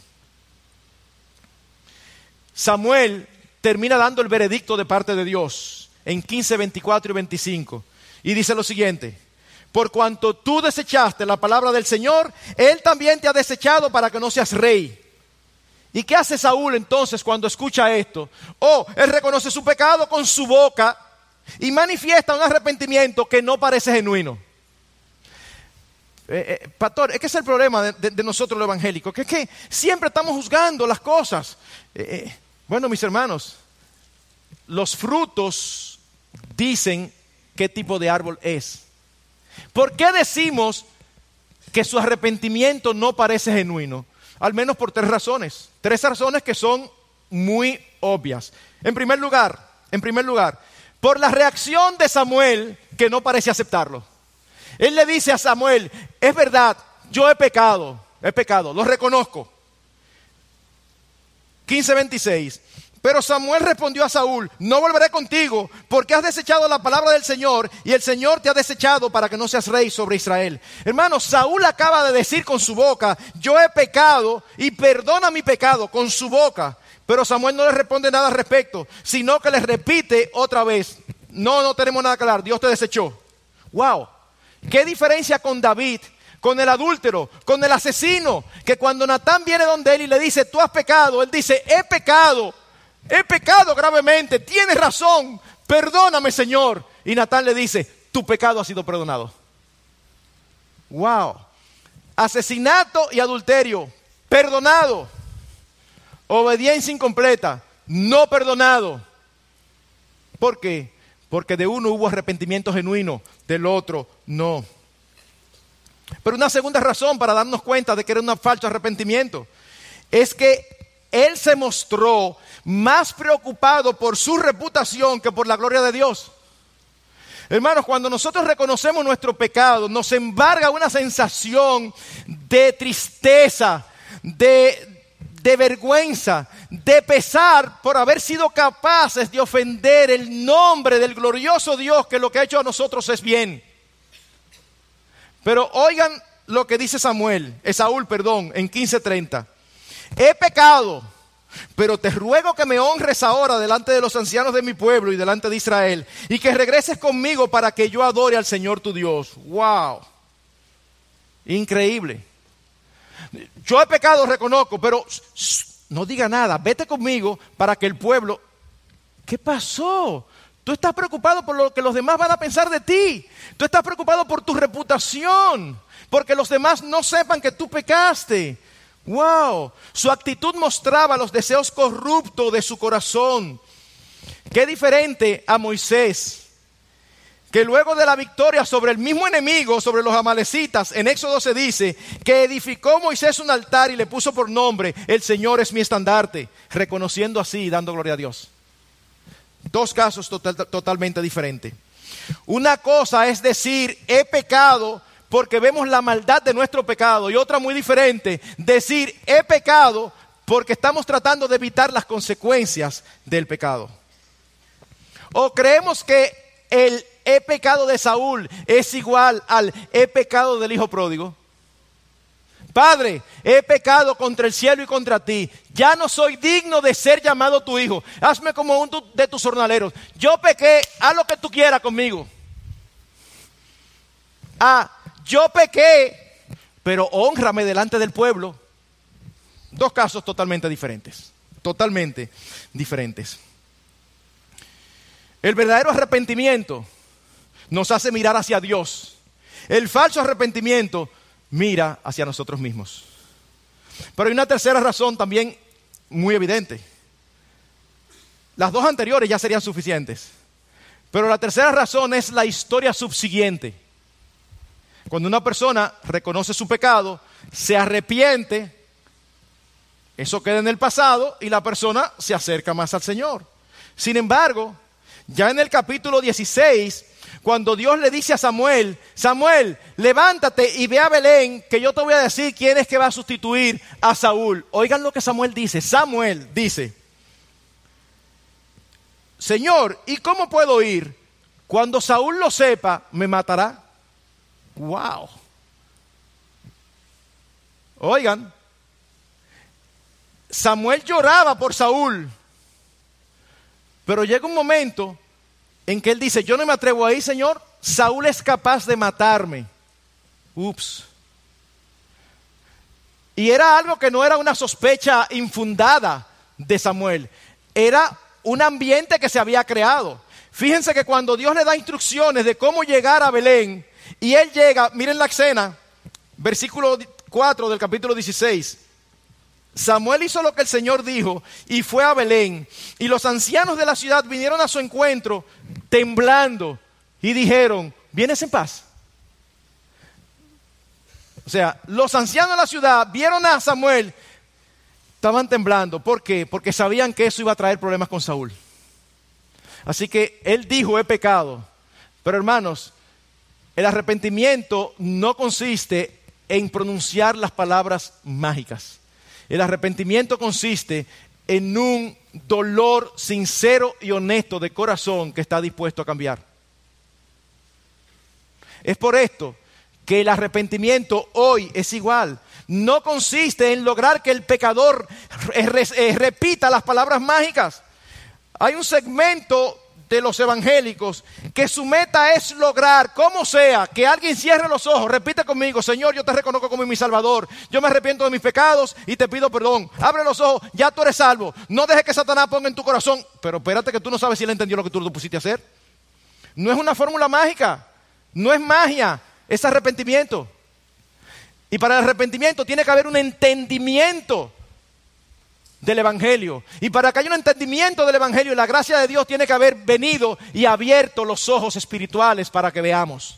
Samuel termina dando el veredicto de parte de Dios en quince, veinticuatro y veinticinco. Y dice lo siguiente: por cuanto tú desechaste la palabra del Señor, Él también te ha desechado para que no seas rey. ¿Y qué hace Saúl entonces cuando escucha esto? Oh, él reconoce su pecado con su boca y manifiesta un arrepentimiento que no parece genuino. Eh, eh, pastor, es que es el problema de, de, de nosotros los evangélicos, que es que siempre estamos juzgando las cosas. Eh, eh, bueno, mis hermanos, los frutos dicen qué tipo de árbol es. ¿Por qué decimos que su arrepentimiento no parece genuino? Al menos por tres razones. Tres razones que son muy obvias. En primer lugar, en primer lugar, por la reacción de Samuel que no parece aceptarlo. Él le dice a Samuel, es verdad, yo he pecado, he pecado, lo reconozco. quince veintiséis. Pero Samuel respondió a Saúl, no volveré contigo, porque has desechado la palabra del Señor, y el Señor te ha desechado para que no seas rey sobre Israel. Hermanos, Saúl acaba de decir con su boca, yo he pecado, y perdona mi pecado con su boca. Pero Samuel no le responde nada al respecto, sino que le repite otra vez, no, no tenemos nada que hablar, Dios te desechó. Wow, qué diferencia con David, con el adúltero, con el asesino, que cuando Natán viene donde él y le dice, tú has pecado, él dice, he pecado. He pecado gravemente, tienes razón, perdóname Señor. Y Natán le dice, tu pecado ha sido perdonado. Wow. Asesinato y adulterio, perdonado. Obediencia incompleta, no perdonado. ¿Por qué? Porque de uno hubo arrepentimiento genuino, del otro no. Pero una segunda razón para darnos cuenta de que era un falso arrepentimiento es que él se mostró más preocupado por su reputación que por la gloria de Dios. Hermanos, cuando nosotros reconocemos nuestro pecado, nos embarga una sensación de tristeza, de, de vergüenza, de pesar por haber sido capaces de ofender el nombre del glorioso Dios que lo que ha hecho a nosotros es bien. Pero oigan lo que dice Samuel, eh, Saúl, perdón, en quince treinta. He pecado, pero te ruego que me honres ahora delante de los ancianos de mi pueblo y delante de Israel, y que regreses conmigo para que yo adore al Señor tu Dios. ¡Wow! Increíble. Yo he pecado, reconozco, pero shh, no diga nada. Vete conmigo para que el pueblo... ¿Qué pasó? Tú estás preocupado por lo que los demás van a pensar de ti. Tú estás preocupado por tu reputación, porque los demás no sepan que tú pecaste. ¡Wow! Su actitud mostraba los deseos corruptos de su corazón. Qué diferente a Moisés, que luego de la victoria sobre el mismo enemigo, sobre los amalecitas, en Éxodo se dice que edificó Moisés un altar y le puso por nombre: el Señor es mi estandarte, reconociendo así y dando gloria a Dios. Dos casos total, totalmente diferentes. Una cosa es decir, he pecado porque vemos la maldad de nuestro pecado, y otra muy diferente, decir, he pecado porque estamos tratando de evitar las consecuencias del pecado. O creemos que el he pecado de Saúl es igual al he pecado del hijo pródigo. Padre, he pecado contra el cielo y contra ti. Ya no soy digno de ser llamado tu hijo. Hazme como uno de tus jornaleros. Yo pequé, haz lo que tú quieras conmigo. Ah, yo pequé, pero hónrame delante del pueblo. Dos casos totalmente diferentes. Totalmente diferentes. El verdadero arrepentimiento nos hace mirar hacia Dios. El falso arrepentimiento mira hacia nosotros mismos. Pero hay una tercera razón también muy evidente. Las dos anteriores ya serían suficientes. Pero la tercera razón es la historia subsiguiente. Cuando una persona reconoce su pecado, se arrepiente, eso queda en el pasado y la persona se acerca más al Señor. Sin embargo, ya en el capítulo dieciséis, cuando Dios le dice a Samuel: Samuel, levántate y ve a Belén, que yo te voy a decir quién es que va a sustituir a Saúl. Oigan lo que Samuel dice. Samuel dice: Señor, ¿y cómo puedo ir? Cuando Saúl lo sepa, ¿me matará? Wow. Oigan, Samuel lloraba por Saúl, pero llega un momento en que él dice: yo no me atrevo a ir, Señor, Saúl es capaz de matarme. Ups. Y era algo que no era una sospecha infundada de Samuel, era un ambiente que se había creado. Fíjense que cuando Dios le da instrucciones de cómo llegar a Belén, y él llega, miren la escena, versículo cuatro del capítulo dieciséis. Samuel hizo lo que el Señor dijo y fue a Belén. Y los ancianos de la ciudad vinieron a su encuentro temblando y dijeron: ¿vienes en paz? O sea, los ancianos de la ciudad vieron a Samuel, estaban temblando. ¿Por qué? Porque sabían que eso iba a traer problemas con Saúl. Así que él dijo: he pecado. Pero hermanos, el arrepentimiento no consiste en pronunciar las palabras mágicas. El arrepentimiento consiste en un dolor sincero y honesto de corazón que está dispuesto a cambiar. Es por esto que el arrepentimiento hoy es igual. No consiste en lograr que el pecador repita las palabras mágicas. Hay un segmento de los evangélicos que su meta es lograr, como sea, que alguien cierre los ojos, repite conmigo: Señor, yo te reconozco como mi Salvador, yo me arrepiento de mis pecados y te pido perdón. Abre los ojos, ya tú eres salvo. No dejes que Satanás ponga en tu corazón. Pero espérate, que tú no sabes si él entendió lo que tú lo pusiste a hacer. No es una fórmula mágica, no es magia, es arrepentimiento. Y para el arrepentimiento tiene que haber un entendimiento del evangelio. Y para que haya un entendimiento del evangelio, la gracia de Dios tiene que haber venido y abierto los ojos espirituales para que veamos.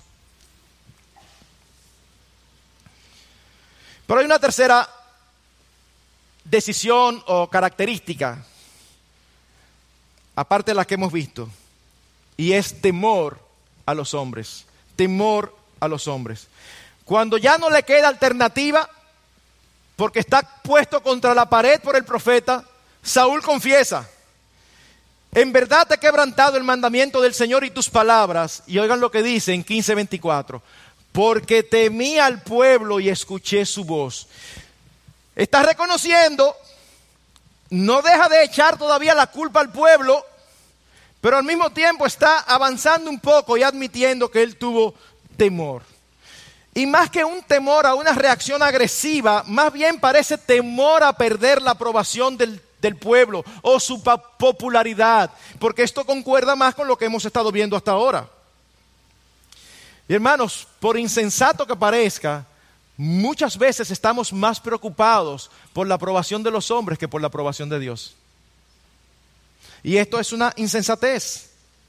Pero hay una tercera decisión o característica, aparte de las que hemos visto, y es temor a los hombres. Temor a los hombres. Cuando ya no le queda alternativa, porque está puesto contra la pared por el profeta, Saúl confiesa: en verdad te he quebrantado el mandamiento del Señor y tus palabras. Y oigan lo que dice en quince veinticuatro: porque temí al pueblo y escuché su voz. Está reconociendo, no deja de echar todavía la culpa al pueblo, pero al mismo tiempo está avanzando un poco y admitiendo que él tuvo temor. Y más que un temor a una reacción agresiva, más bien parece temor a perder la aprobación del, del pueblo o su popularidad, porque esto concuerda más con lo que hemos estado viendo hasta ahora. Y hermanos, por insensato que parezca, muchas veces estamos más preocupados por la aprobación de los hombres que por la aprobación de Dios. Y esto es una insensatez.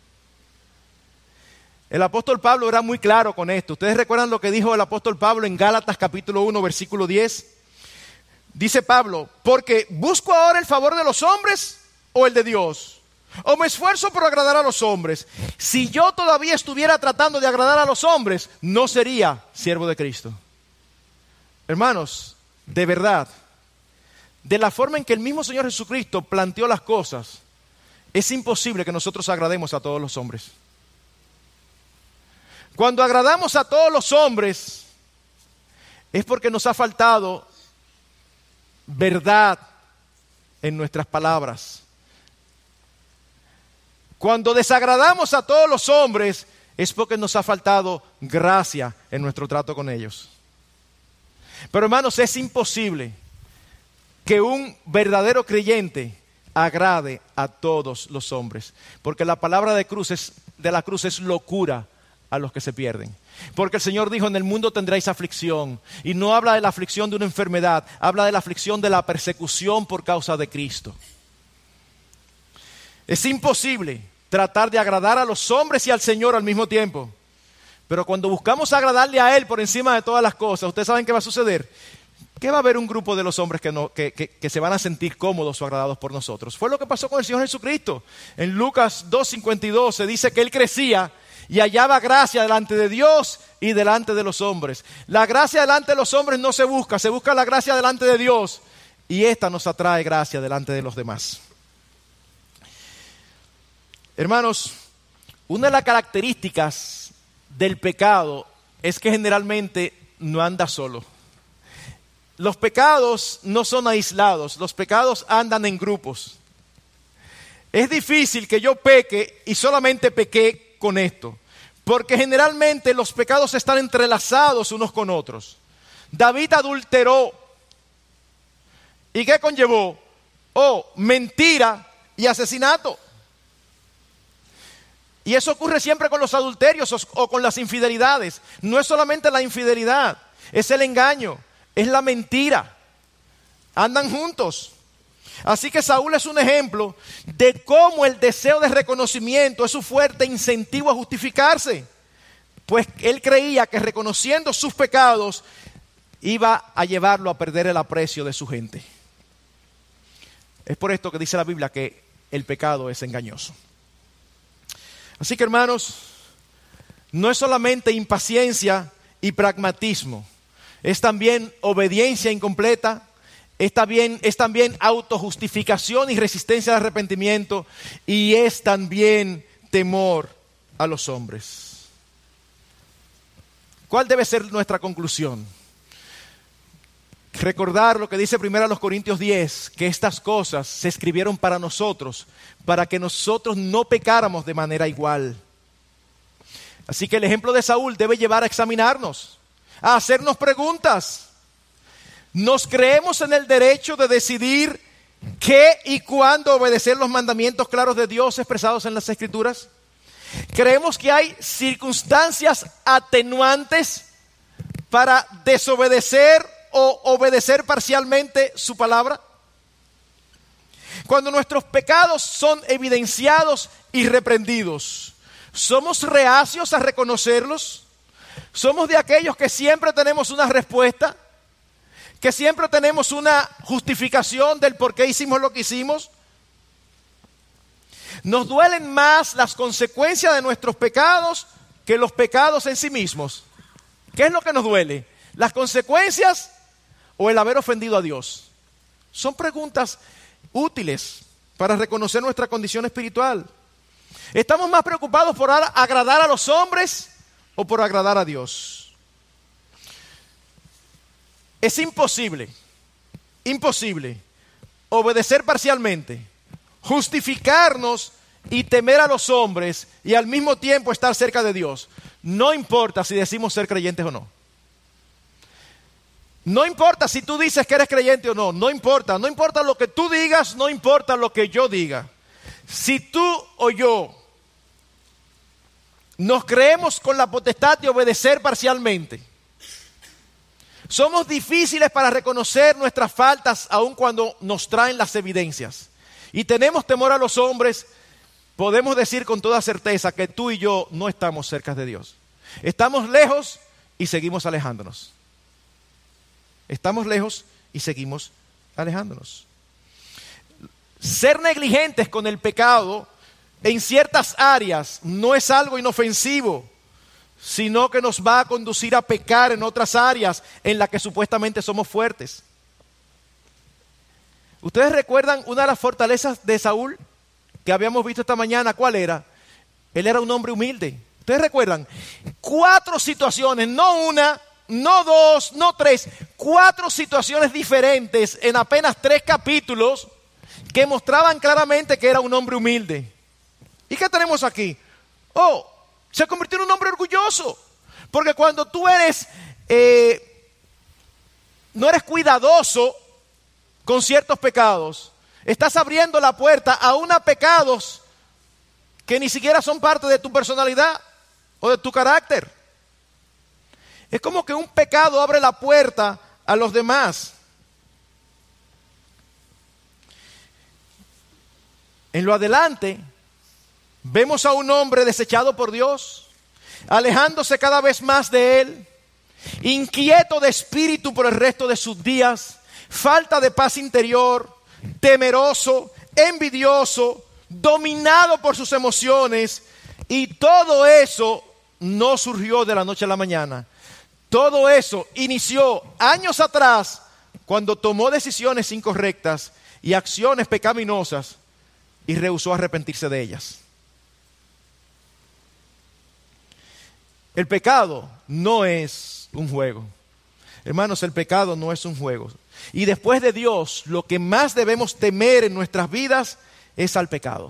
El apóstol Pablo era muy claro con esto. ¿Ustedes recuerdan lo que dijo el apóstol Pablo en Gálatas capítulo uno, versículo diez? Dice Pablo, porque ¿busco ahora el favor de los hombres o el de Dios? ¿O me esfuerzo por agradar a los hombres? Si yo todavía estuviera tratando de agradar a los hombres, no sería siervo de Cristo. Hermanos, de verdad, de la forma en que el mismo Señor Jesucristo planteó las cosas, es imposible que nosotros agrademos a todos los hombres. Cuando agradamos a todos los hombres, es porque nos ha faltado verdad en nuestras palabras. Cuando desagradamos a todos los hombres, es porque nos ha faltado gracia en nuestro trato con ellos. Pero hermanos, es imposible que un verdadero creyente agrade a todos los hombres, porque la palabra de, cruz es, de la cruz es locura a los que se pierden. Porque el Señor dijo, en el mundo tendréis aflicción, y no habla de la aflicción de una enfermedad, habla de la aflicción de la persecución por causa de Cristo. Es imposible tratar de agradar a los hombres y al Señor al mismo tiempo, pero cuando buscamos agradarle a Él por encima de todas las cosas, ¿ustedes saben qué va a suceder? Que va a haber un grupo de los hombres que, no, que, que, que se van a sentir cómodos o agradados por nosotros. Fue lo que pasó con el Señor Jesucristo. En Lucas dos cincuenta y dos se dice que Él crecía y hallaba gracia delante de Dios y delante de los hombres. La gracia delante de los hombres no se busca, se busca la gracia delante de Dios, y esta nos atrae gracia delante de los demás. Hermanos, una de las características del pecado es que generalmente no anda solo. Los pecados no son aislados, los pecados andan en grupos. Es difícil que yo peque y solamente pequé con esto, porque generalmente los pecados están entrelazados unos con otros. David adulteró. ¿Y qué conllevó? Oh, mentira y asesinato. Y eso ocurre siempre con los adulterios o, o con las infidelidades. No es solamente la infidelidad, es el engaño, es la mentira. Andan juntos. Así que Saúl es un ejemplo de cómo el deseo de reconocimiento es su fuerte incentivo a justificarse. Pues él creía que reconociendo sus pecados iba a llevarlo a perder el aprecio de su gente. Es por esto que dice la Biblia que el pecado es engañoso. Así que hermanos, no es solamente impaciencia y pragmatismo, es también obediencia incompleta, es también, es también autojustificación y resistencia al arrepentimiento, y es también temor a los hombres. ¿Cuál debe ser nuestra conclusión? Recordar lo que dice primero a los Corintios diez, que estas cosas se escribieron para nosotros, para que nosotros no pecáramos de manera igual. Así que el ejemplo de Saúl debe llevar a examinarnos, a hacernos preguntas. ¿Nos creemos en el derecho de decidir qué y cuándo obedecer los mandamientos claros de Dios expresados en las Escrituras? ¿Creemos que hay circunstancias atenuantes para desobedecer o obedecer parcialmente su palabra? Cuando nuestros pecados son evidenciados y reprendidos, ¿somos reacios a reconocerlos? ¿Somos de aquellos que siempre tenemos una respuesta? ¿Que siempre tenemos una justificación del por qué hicimos lo que hicimos? ¿Nos duelen más las consecuencias de nuestros pecados que los pecados en sí mismos? ¿Qué es lo que nos duele? ¿Las consecuencias o el haber ofendido a Dios? Son preguntas útiles para reconocer nuestra condición espiritual. ¿Estamos más preocupados por agradar a los hombres o por agradar a Dios? Es imposible, imposible obedecer parcialmente, justificarnos y temer a los hombres y al mismo tiempo estar cerca de Dios. No importa si decimos ser creyentes o no. No importa si tú dices que eres creyente o no, no importa, no importa lo que tú digas, no importa lo que yo diga. Si tú o yo nos creemos con la potestad de obedecer parcialmente, Somos difíciles para reconocer nuestras faltas aun cuando nos traen las evidencias. Y tenemos temor a los hombres. Podemos decir con toda certeza que tú y yo no estamos cerca de Dios. Estamos lejos y seguimos alejándonos. Estamos lejos y seguimos alejándonos. Ser negligentes con el pecado en ciertas áreas no es algo inofensivo, sino que nos va a conducir a pecar en otras áreas en las que supuestamente somos fuertes. ¿Ustedes recuerdan una de las fortalezas de Saúl que habíamos visto esta mañana? ¿Cuál era? Él era un hombre humilde. ¿Ustedes recuerdan? Cuatro situaciones, no una, no dos, no tres, cuatro situaciones diferentes en apenas tres capítulos que mostraban claramente que era un hombre humilde. ¿Y qué tenemos aquí? Oh, se convirtió en un hombre orgulloso. Porque cuando tú eres, eh, no eres cuidadoso con ciertos pecados, estás abriendo la puerta a unos pecados que ni siquiera son parte de tu personalidad o de tu carácter. Es como que un pecado abre la puerta a los demás. En lo adelante, vemos a un hombre desechado por Dios, alejándose cada vez más de Él, inquieto de espíritu por el resto de sus días, falta de paz interior, temeroso, envidioso, dominado por sus emociones. Y todo eso no surgió de la noche a la mañana. Todo eso inició años atrás cuando tomó decisiones incorrectas y acciones pecaminosas y rehusó arrepentirse de ellas. El pecado no es un juego. Hermanos, el pecado no es un juego. Y después de Dios, lo que más debemos temer en nuestras vidas es al pecado.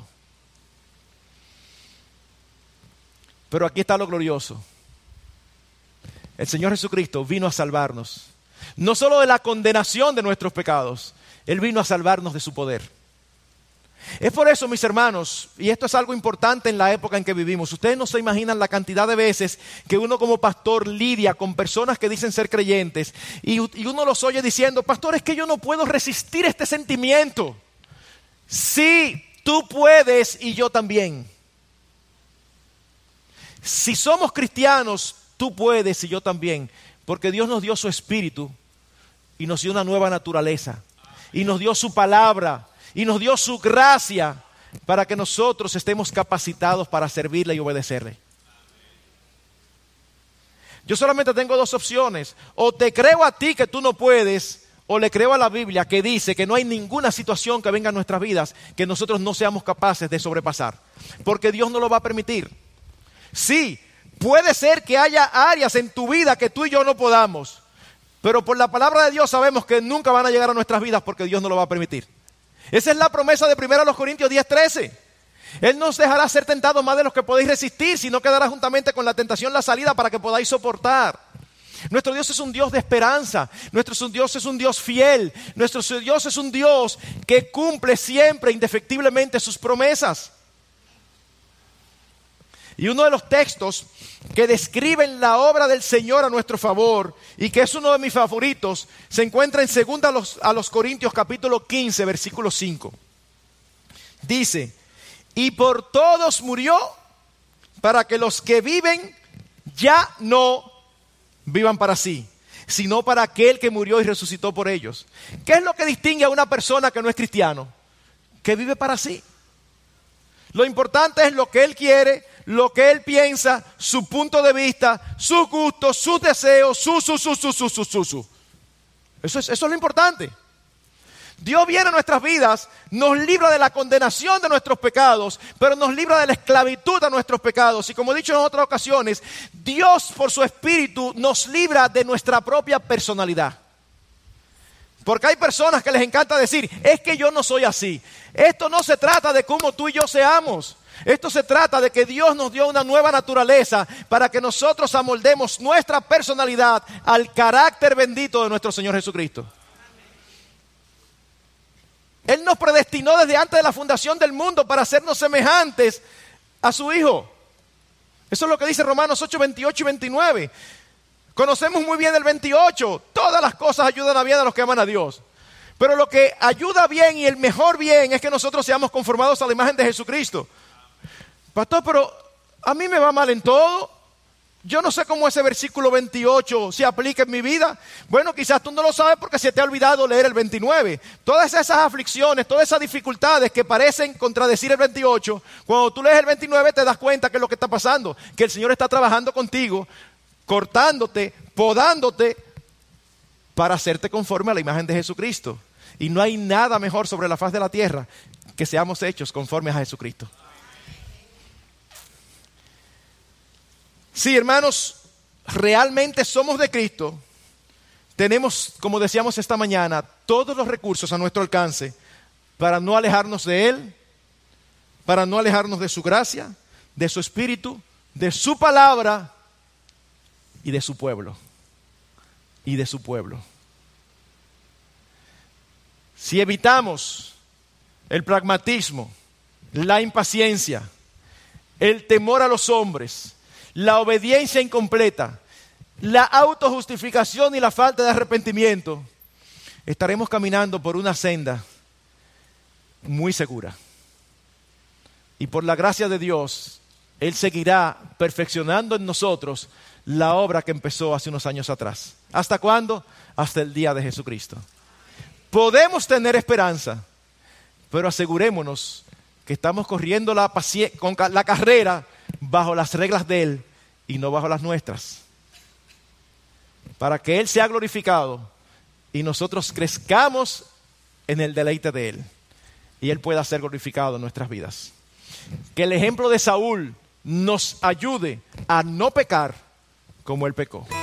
Pero aquí está lo glorioso. El Señor Jesucristo vino a salvarnos. No solo de la condenación de nuestros pecados, Él vino a salvarnos de su poder. Es por eso, mis hermanos, y esto es algo importante en la época en que vivimos. Ustedes no se imaginan la cantidad de veces que uno como pastor lidia con personas que dicen ser creyentes y, y uno los oye diciendo: pastor, es que yo no puedo resistir este sentimiento. Sí, tú puedes y yo también. Si somos cristianos, tú puedes y yo también, porque Dios nos dio su espíritu y nos dio una nueva naturaleza y nos dio su palabra y nos dio su gracia para que nosotros estemos capacitados para servirle y obedecerle. Yo solamente tengo dos opciones: o te creo a ti que tú no puedes, o le creo a la Biblia que dice que no hay ninguna situación que venga en nuestras vidas que nosotros no seamos capaces de sobrepasar, porque Dios no lo va a permitir. Sí, puede ser que haya áreas en tu vida que tú y yo no podamos, pero por la palabra de Dios sabemos que nunca van a llegar a nuestras vidas porque Dios no lo va a permitir. Esa es la promesa de primero Corintios diez trece. Él no os dejará ser tentados más de los que podéis resistir, sino que dará juntamente con la tentación la salida para que podáis soportar. Nuestro Dios es un Dios de esperanza. Nuestro Dios es un Dios fiel. Nuestro Dios es un Dios que cumple siempre indefectiblemente sus promesas. Y uno de los textos que describen la obra del Señor a nuestro favor, y que es uno de mis favoritos, se encuentra en segunda a los, a los Corintios capítulo quince, versículo cinco. Dice: y por todos murió, para que los que viven ya no vivan para sí, sino para aquel que murió y resucitó por ellos. ¿Qué es lo que distingue a una persona que no es cristiano? Que vive para sí. Lo importante es lo que él quiere, lo que él piensa, su punto de vista, sus gustos, sus deseos, su, su, su, su, su, su, su, su. Eso es, eso es lo importante. Dios viene a nuestras vidas, nos libra de la condenación de nuestros pecados, pero nos libra de la esclavitud de nuestros pecados. Y como he dicho en otras ocasiones, Dios por su Espíritu nos libra de nuestra propia personalidad. Porque hay personas que les encanta decir: es que yo no soy así. Esto no se trata de cómo tú y yo seamos. Esto se trata de que Dios nos dio una nueva naturaleza para que nosotros amoldemos nuestra personalidad al carácter bendito de nuestro Señor Jesucristo. Él nos predestinó desde antes de la fundación del mundo para hacernos semejantes a su Hijo. Eso es lo que dice Romanos ocho, veintiocho y veintinueve. Conocemos muy bien el veintiocho. Todas las cosas ayudan a bien a los que aman a Dios. Pero lo que ayuda bien y el mejor bien es que nosotros seamos conformados a la imagen de Jesucristo. Pastor, pero a mí me va mal en todo. Yo no sé cómo ese versículo veintiocho se aplica en mi vida. Bueno, quizás tú no lo sabes porque se te ha olvidado leer el veintinueve. Todas esas aflicciones, todas esas dificultades que parecen contradecir el veintiocho, cuando tú lees el veintinueve te das cuenta que es lo que está pasando, que el Señor está trabajando contigo, cortándote, podándote, para hacerte conforme a la imagen de Jesucristo. Y no hay nada mejor sobre la faz de la tierra que seamos hechos conformes a Jesucristo. Sí, hermanos, realmente somos de Cristo. Tenemos, como decíamos esta mañana, todos los recursos a nuestro alcance para no alejarnos de Él, para no alejarnos de su gracia, de su Espíritu, de su palabra y de su pueblo. Y de su pueblo. Si evitamos el pragmatismo, la impaciencia, el temor a los hombres, la obediencia incompleta, la autojustificación y la falta de arrepentimiento, estaremos caminando por una senda muy segura. Y por la gracia de Dios, Él seguirá perfeccionando en nosotros la obra que empezó hace unos años atrás. ¿Hasta cuándo? Hasta el día de Jesucristo. Podemos tener esperanza, pero asegurémonos que estamos corriendo la, paci- con ca- la carrera bajo las reglas de Él y no bajo las nuestras. Para que Él sea glorificado y nosotros crezcamos en el deleite de Él y Él pueda ser glorificado en nuestras vidas. Que el ejemplo de Saúl nos ayude a no pecar como Él pecó.